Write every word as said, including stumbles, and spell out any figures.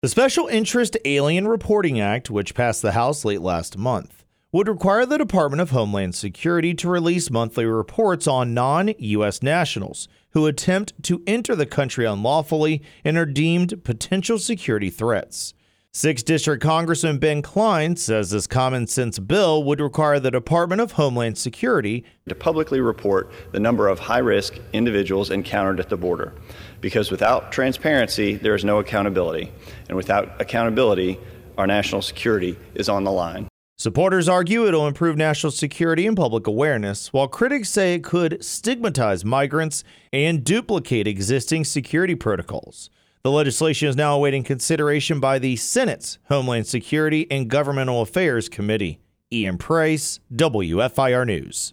The Special Interest Alien Reporting Act, which passed the House late last month, would require the Department of Homeland Security to release monthly reports on non-U S nationals who attempt to enter the country unlawfully and are deemed potential security threats. sixth District Congressman Ben Cline says this common sense bill would require the Department of Homeland Security to publicly report the number of high-risk individuals encountered at the border. Because without transparency, there is no accountability. And without accountability, our national security is on the line. Supporters argue it'll improve national security and public awareness, while critics say it could stigmatize migrants and duplicate existing security protocols. The legislation is now awaiting consideration by the Senate's Homeland Security and Governmental Affairs Committee. Ian Price, W F I R News.